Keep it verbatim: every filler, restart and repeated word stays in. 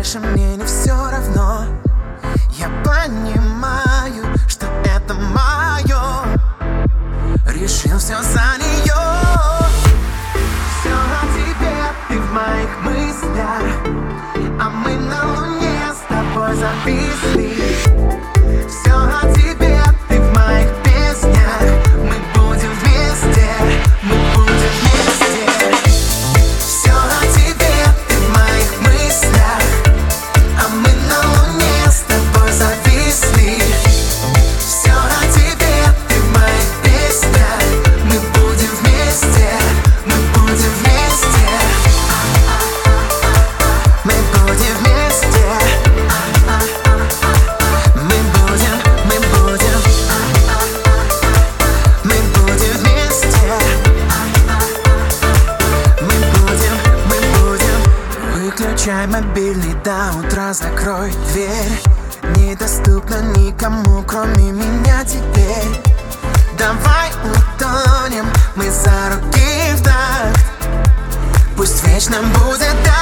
дальше мне не все равно. Я понимаю, что это мое. Решил все за нее. Все о тебе, ты в моих мыслях, а мы на луне с тобой зависли. Все о тебе, ты в моих песнях. Мы будем вместе, мы будем вместе. Все о тебе, ты в моих мыслях, а мы на луне с тобой зависли. Все о тебе, ты в моих песнях. Мы будем вместе, мы будем вместе. Мы будем вместе. Мы будем, мы будем. Мы будем вместе. Мы будем, мы будем. Выключай мобильный до утра, закрой дверь. Недоступно никому, кроме меня теперь. Давай утонем мы за руки в такт. Пусть вечно будет так.